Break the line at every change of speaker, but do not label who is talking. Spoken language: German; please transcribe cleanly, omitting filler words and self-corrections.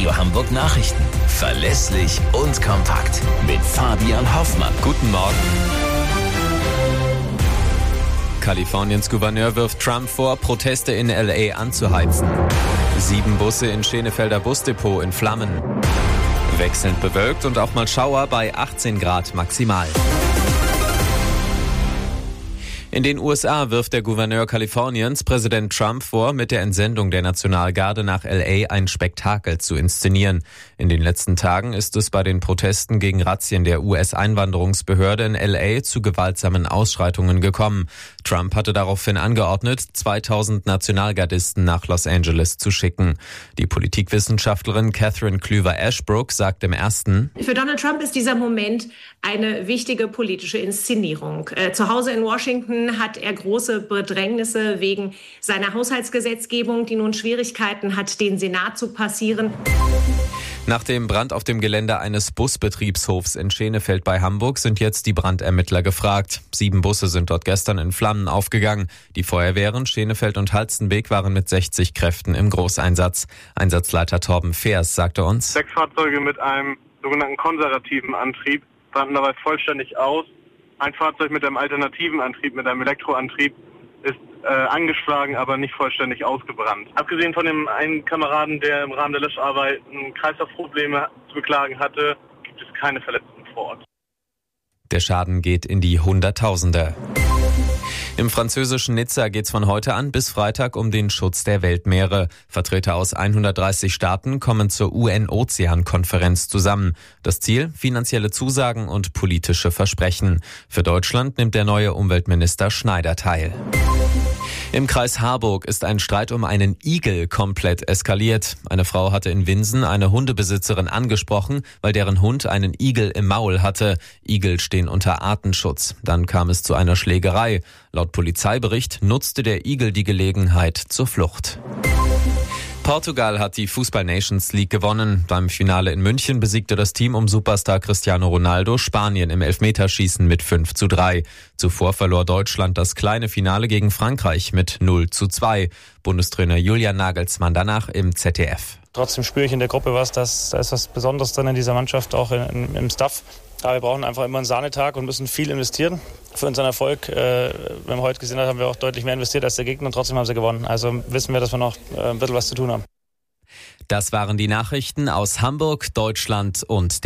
Radio Hamburg Nachrichten. Verlässlich und kompakt. Mit Fabian Hoffmann.
Guten Morgen. Kaliforniens Gouverneur wirft Trump vor, Proteste in L.A. anzuheizen. 7 Busse in Schenefelder Busdepot in Flammen. Wechselnd bewölkt und auch mal Schauer bei 18 Grad maximal. In den USA wirft der Gouverneur Kaliforniens Präsident Trump vor, mit der Entsendung der Nationalgarde nach L.A. ein Spektakel zu inszenieren. In den letzten Tagen ist es bei den Protesten gegen Razzien der US-Einwanderungsbehörde in L.A. zu gewaltsamen Ausschreitungen gekommen. Trump hatte daraufhin angeordnet, 2000 Nationalgardisten nach Los Angeles zu schicken. Die Politikwissenschaftlerin Catherine Klüver-Ashbrook sagt im Ersten:
Für Donald Trump ist dieser Moment eine wichtige politische Inszenierung. Zu Hause in Washington hat er große Bedrängnisse wegen seiner Haushaltsgesetzgebung, die nun Schwierigkeiten hat, den Senat zu passieren.
Nach dem Brand auf dem Gelände eines Busbetriebshofs in Schenefeld bei Hamburg sind jetzt die Brandermittler gefragt. 7 Busse sind dort gestern in Flammen aufgegangen. Die Feuerwehren Schenefeld und Halstenbek waren mit 60 Kräften im Großeinsatz. Einsatzleiter Torben Feers sagte uns:
6 Fahrzeuge mit einem sogenannten konservativen Antrieb brannten dabei vollständig aus. Ein Fahrzeug mit einem alternativen Antrieb, mit einem Elektroantrieb, ist angeschlagen, aber nicht vollständig ausgebrannt. Abgesehen von dem einen Kameraden, der im Rahmen der Löscharbeiten Kreislaufprobleme zu beklagen hatte, gibt es keine Verletzten vor Ort.
Der Schaden geht in die Hunderttausende. Im französischen Nizza geht's von heute an bis Freitag um den Schutz der Weltmeere. Vertreter aus 130 Staaten kommen zur UN-Ozean-Konferenz zusammen. Das Ziel: finanzielle Zusagen und politische Versprechen. Für Deutschland nimmt der neue Umweltminister Schneider teil. Im Kreis Harburg ist ein Streit um einen Igel komplett eskaliert. Eine Frau hatte in Winsen eine Hundebesitzerin angesprochen, weil deren Hund einen Igel im Maul hatte. Igel stehen unter Artenschutz. Dann kam es zu einer Schlägerei. Laut Polizeibericht nutzte der Igel die Gelegenheit zur Flucht. Portugal hat die Fußball-Nations League gewonnen. Beim Finale in München besiegte das Team um Superstar Cristiano Ronaldo Spanien im Elfmeterschießen mit 5:3. Zuvor verlor Deutschland das kleine Finale gegen Frankreich mit 0:2. Bundestrainer Julian Nagelsmann danach im ZDF.
Trotzdem spüre ich in der Gruppe da ist was Besonderes drin in dieser Mannschaft, auch im Staff. Aber wir brauchen einfach immer einen Sahnetag und müssen viel investieren. Für unseren Erfolg, wenn wir heute gesehen haben, haben wir auch deutlich mehr investiert als der Gegner und trotzdem haben sie gewonnen. Also wissen wir, dass wir noch ein bisschen was zu tun haben.
Das waren die Nachrichten aus Hamburg, Deutschland und